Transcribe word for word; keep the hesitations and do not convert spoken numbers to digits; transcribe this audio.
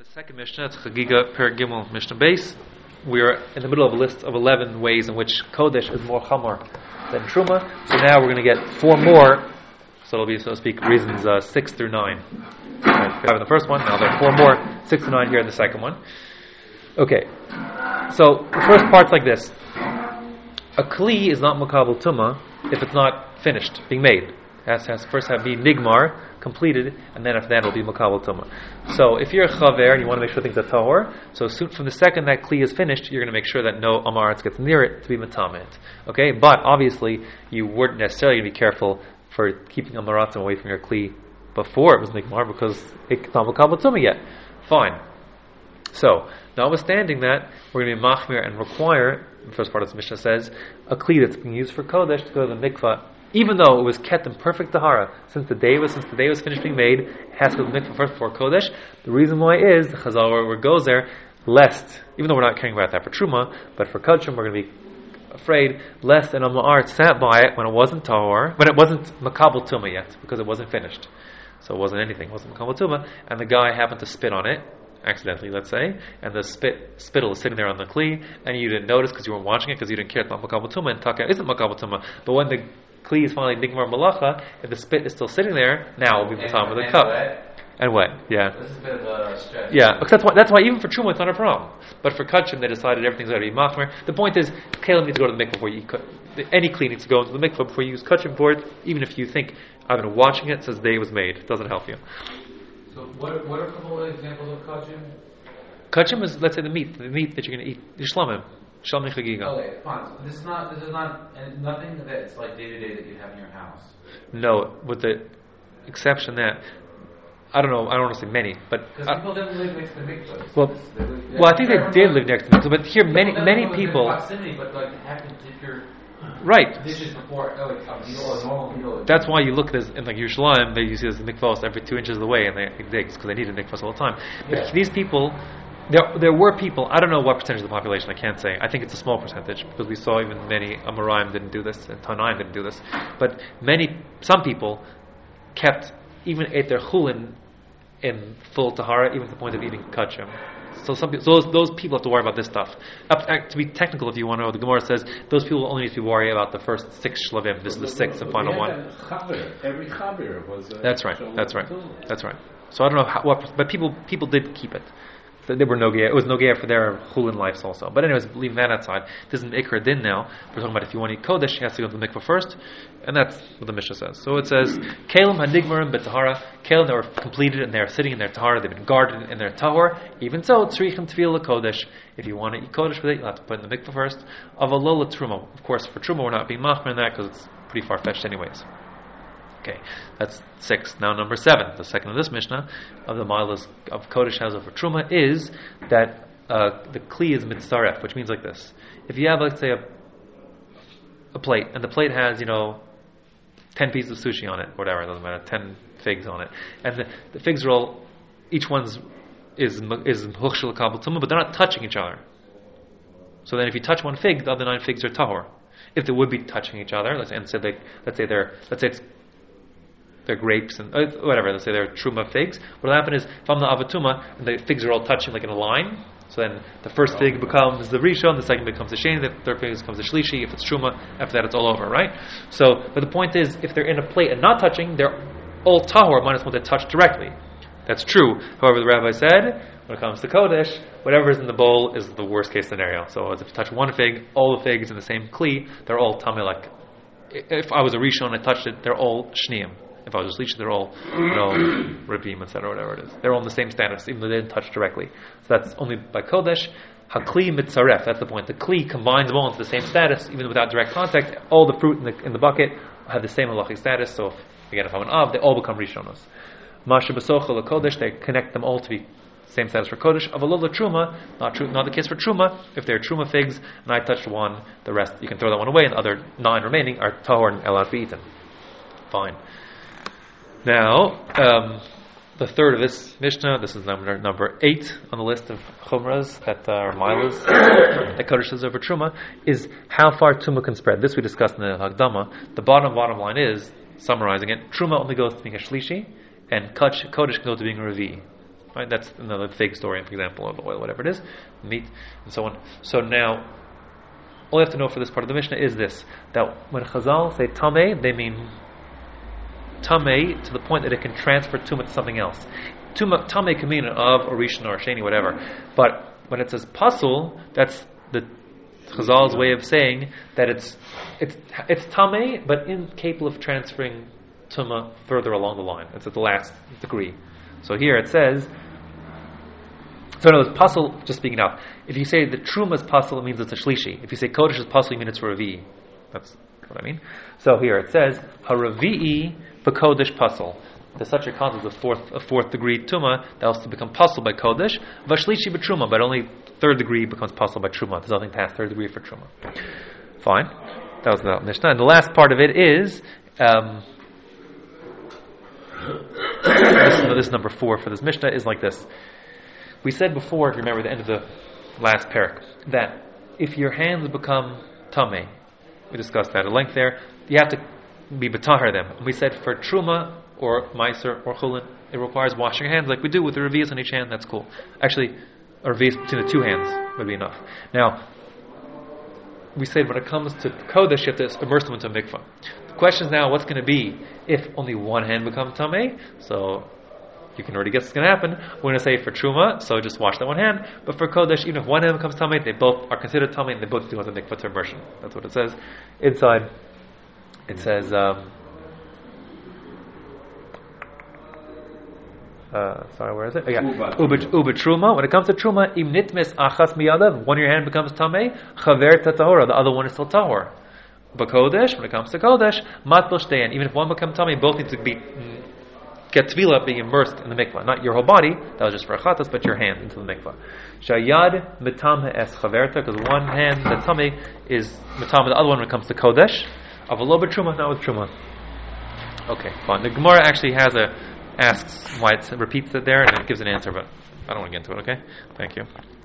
Second Mishnah, it's Chagiga Per Gimel Mishnah Base. We are in the middle of a list of eleven ways in which Kodesh is more Chamor than Truma. So now we're going to get four more, so it'll be, so to speak, reasons uh, six through nine. Right, we have in the first one, now there are four more, six to nine here in the second one. Okay, so the first part's like this. A Kli is not Makabel Tuma if it's not finished, being made. It has, has first have to be Nigmar, completed, and then after that it'll be Makabel Tuma. So if you're a Chaver and you want to make sure things are Tahor, so soon, from the second that Kli is finished, you're going to make sure that no Amaretz gets near it to be Matamit. Okay, but obviously you weren't necessarily going to be careful for keeping Amaretz away from your Kli before it was Nigmar because it's not Makabel Tuma yet. Fine. So, notwithstanding that, we're going to be Machmir and require, the first part of the Mishnah says, a Kli that's being used for Kodesh to go to the mikvah, even though it was kept in perfect tahara since the day was since the day was finished being made, it has to go to the mikvah first before Kodesh. The reason why is the Chazal where it goes there, lest, even though we're not caring about that for Truma, but for Kodshim we're going to be afraid lest an Amar sat by it when it wasn't tahor, when it wasn't Makabel Tuma yet, because it wasn't finished. So it wasn't anything, it wasn't Makabel Tuma, and the guy happened to spit on it, accidentally, let's say, and the spit spittle is sitting there on the Kli, and you didn't notice because you weren't watching it, because you didn't care about Makabel Tuma, and Taka isn't Makabel Tuma, but when the Kli is finally Nigmar Malacha, if the spit is still sitting there, now it will be the time of the cup. Wet. And wet, yeah. This is a bit of a stretch. Yeah, because that's why, that's why even for Truma it's not a problem. But for Kachim they decided everything's got to be Machmer. The point is, Kalim needs to go to the mikvah before you cut. Any Kli needs to go into the mikvah before you use Kachim for it, even if you think, I've been watching it since the day it was made. It doesn't help you. So what, what are a couple of examples of Kachim? Kachim is, let's say, the meat, the meat that you're going to eat. Yishlamim. Shalmi Chagiga. Okay, fine. So this is not, this is not, and nothing that's like day to day that you have in your house. No, with the exception that, I don't know, I don't want to say many, but because uh, people didn't live next to mikvahs. Well, live, well, I think they did live next to mikvahs, but here many, many people. Proximity, but like have to dip your right. dishes before oh, like a meal, a normal meal. That's why you look at this in like Yerushalayim, they use the mikvahs every two inches of the way, and they dig because they need a mikvahs all the time. But yeah. These people. There, there were people. I don't know what percentage of the population. I can't say. I think it's a small percentage because we saw even many Amoraim didn't do this and Tanaim didn't do this. But many, some people kept even ate their chulin in full tahara, even to the point of eating kachim. So some people, so those, those people have to worry about this stuff. Up, to be technical, if you want to know, the Gemara says those people only need to worry about the first six shlavim. This is the sixth and final one. Every chabir was. That's right. That's right. That's right. So I don't know how, what, but people people did keep it. They were nogea. It was nogea for their chulin lives also. But anyways, leaving that outside, this is an ikra din now. We're talking about if you want to eat kodesh, you have to go to the mikvah first, and that's what the Mishnah says. So it says, kelim hanigmarim betahara, kelim that were completed and they're sitting in their tahara, they've been guarded in their tahor. Even so, tzrichim tefillah kodesh. If you want to eat kodesh with it, you'll have to put it in the mikvah first. Avalola truma. Of course, for truma, we're not being machmer in that because it's pretty far fetched, anyways. Okay, that's six. Now number seven, the second of this Mishnah of the milas of Kodesh has over Truma is that uh, the Kli is mitzaref, which means like this. If you have, let's say, a, a plate, and the plate has, you know, ten pieces of sushi on it, whatever, it doesn't matter, ten figs on it, and the, the figs are all, each one's is is huchshel kabel tumah, but they're not touching each other. So then if you touch one fig, the other nine figs are tahor. If they would be touching each other, let's say, and so they, let's say they're, let's say it's they're grapes and uh, whatever, let's say they're truma figs, what will happen is from the avatuma and the figs are all touching like in a line, so then the first fig becomes the rishon, the second becomes the sheni, the third fig becomes the shlishi. If it's truma, after that it's all over, right? So, but the point is, if they're in a plate and not touching, they're all tahor minus one that touch directly. That's true. However, the rabbi said, when it comes to kodesh, whatever is in the bowl is the worst case scenario. So if you touch one fig, all the figs in the same kli, they're all tamilak. If I was a rishon and I touched it, they're all shneim. If I was just leeching, they're all, you know, rabim, et cetera, whatever it is. They're all in the same status, even though they didn't touch directly. So that's only by kodesh. Hakli mitzaref, that's the point. The kli combines them all into the same status, even without direct contact. All the fruit in the in the bucket have the same halachic status. So, again, if I'm an av, they all become rishonos. Masha b'sochel kodesh, they connect them all to be same status for kodesh. Avalola truma, not true, not the case for truma. If they're truma figs, and I touched one, the rest you can throw that one away, and the other nine remaining are tahor and allowed to be eaten. Fine. Now, um, the third of this Mishnah, this is number number eight on the list of chumras that are milas that Kodesh says over Truma, is how far Truma can spread. This we discussed in the Hagdama. The bottom bottom line is, summarizing it, Truma only goes to being a shlishi, and Kodesh can go to being a revi. Right? That's another fig story, for example, or the oil, whatever it is, meat, and so on. So now, all you have to know for this part of the Mishnah is this: that when Chazal say tamei, they mean tamei to the point that it can transfer tumah to something else. Tumah, tamei can mean of, or rishon, or sheni, whatever. But when it says pasul, that's the Chazal's way of saying that it's it's it's tamei, but incapable of transferring tumah further along the line. It's at the last degree. So here it says, so in other words, pasul, just speaking out, if you say the truma is pasul, it means it's a shlishi. If you say kodesh is pasul, you mean it's a revi'i. That's what I mean. So here it says, ha-revi'i b'kodesh pasul. There's such a concept of fourth, a fourth degree tuma that also become pasul by kodesh, v'shlishi b'truma, but only third degree becomes pasul by truma. There's nothing past third degree for truma. Fine. That was the Mishnah. And the last part of it is, um, this, this is number four for this Mishnah, is like this. We said before, if you remember the end of the last parak, that if your hands become tamei, we discussed that at length there, you have to be betahar them. And we said for truma or meiser or chulin, it requires washing your hands like we do with the revi'as on each hand. That's cool. Actually, a revi'as between the two hands would be enough. Now, we said when it comes to kodesh, you have to immerse them into a mikvah. The question is now, what's going to be if only one hand becomes tamei? So you can already guess what's going to happen. We're going to say for truma, so just wash that one hand. But for kodesh, even if one hand becomes tamei, they both are considered tamei, and they both do have the mikvah to immersion. That's what it says inside. It says, um, uh, sorry, where is it? Oh, yeah. Uba, uba truma. When it comes to truma, im nitmis achas miyadav. One of your hand becomes tamei. Chaver tatahora. The other one is still tahor. But kodesh, when it comes to kodesh, matbel shtein. Even if one becomes tamei, both need to be get tvila, being immersed in the mikvah. Not your whole body. That was just for achatas, but your hand into the mikvah. Shayad mitamhe es chaverta, because one hand, the tamei, is mitamhe. The other one when it comes to kodesh. Avalo b'truma, not with truma. Okay, fine. The Gemara actually has a asks why it repeats it there, and it gives an answer, but I don't want to get into it. Okay, thank you.